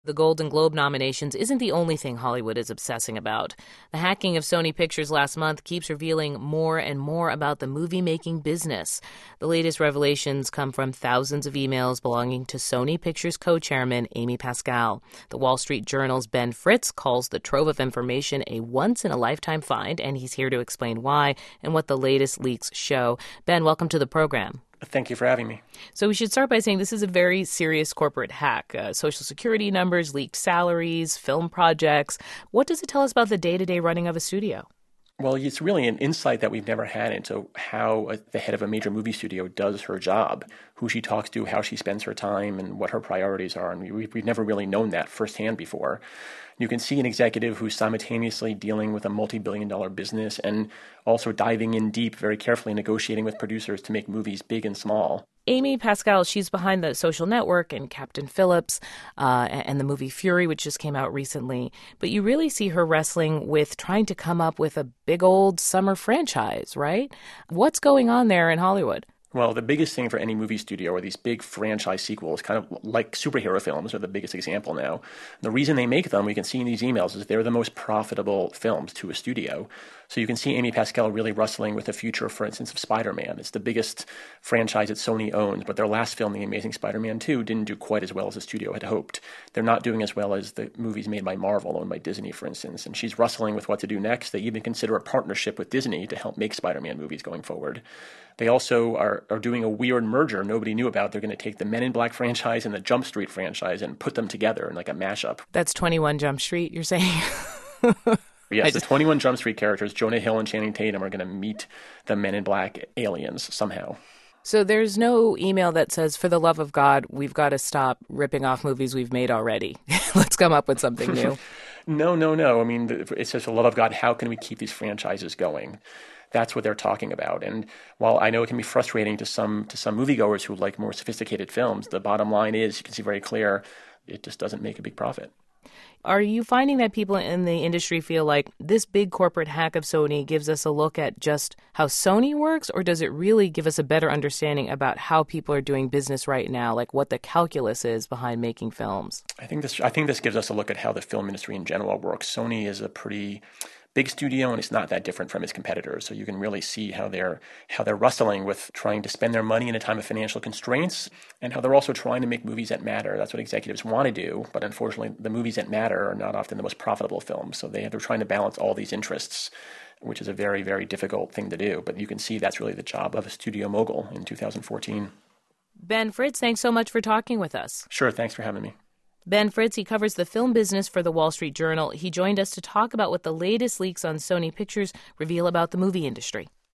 The Golden Globe nominations isn't the only thing Hollywood is obsessing about. The hacking of Sony Pictures last month keeps revealing more and more about the movie-making business. The latest revelations come from thousands of emails belonging to Sony Pictures co-chairman Amy Pascal. The Wall Street Journal's Ben Fritz calls the trove of information a once-in-a-lifetime find, and he's here to explain why and what the latest leaks show. Ben, welcome to the program. Thank you for having me. So we should start by saying this is a very serious corporate hack. Social security numbers, leaked salaries, film projects. What does it tell us about the day-to-day running of a studio? Well, it's really an insight that we've never had into how the head of a major movie studio does her job, who she talks to, how she spends her time, and what her priorities are. And we've never really known that firsthand before. You can see an executive who's simultaneously dealing with a multi-billion-dollar business and also diving in deep, very carefully negotiating with producers to make movies big and small. Amy Pascal, she's behind The Social Network and Captain Phillips and the movie Fury, which just came out recently. But you really see her wrestling with trying to come up with a big old summer franchise, right? What's going on there in Hollywood? Well, the biggest thing for any movie studio are these big franchise sequels, kind of like superhero films are the biggest example now. The reason they make them, we can see in these emails, is they're the most profitable films to a studio. So you can see Amy Pascal really wrestling with the future, for instance, of Spider-Man. It's the biggest franchise that Sony owns, but their last film, The Amazing Spider-Man 2, didn't do quite as well as the studio had hoped. They're not doing as well as the movies made by Marvel, owned by Disney, for instance. And she's wrestling with what to do next. They even consider a partnership with Disney to help make Spider-Man movies going forward. They also are doing a weird merger nobody knew about. They're going to take the Men in Black franchise and the Jump Street franchise and put them together in like a mashup. That's 21 Jump Street, you're saying? Yes, the 21 Jump Street characters, Jonah Hill and Channing Tatum, are going to meet the Men in Black aliens somehow. So there's no email that says, for the love of God, we've got to stop ripping off movies we've made already. Let's come up with something new. No. I mean, it says, for the love of God, how can we keep these franchises going? That's what they're talking about. And while I know it can be frustrating to some moviegoers who like more sophisticated films, the bottom line is, you can see very clear, it just doesn't make a big profit. Are you finding that people in the industry feel like this big corporate hack of Sony gives us a look at just how Sony works, or does it really give us a better understanding about how people are doing business right now, like what the calculus is behind making films? I think this gives us a look at how the film industry in general works. Sony is a pretty big studio, and it's not that different from its competitors. So you can really see how they're wrestling with trying to spend their money in a time of financial constraints, and how they're also trying to make movies that matter. That's what executives want to do, but unfortunately, the movies that matter are not often the most profitable films. So they're trying to balance all these interests, which is a very, very difficult thing to do. But you can see that's really the job of a studio mogul in 2014. Ben Fritz, thanks so much for talking with us. Sure, thanks for having me. Ben Fritz, he covers the film business for the Wall Street Journal. He joined us to talk about what the latest leaks on Sony Pictures reveal about the movie industry.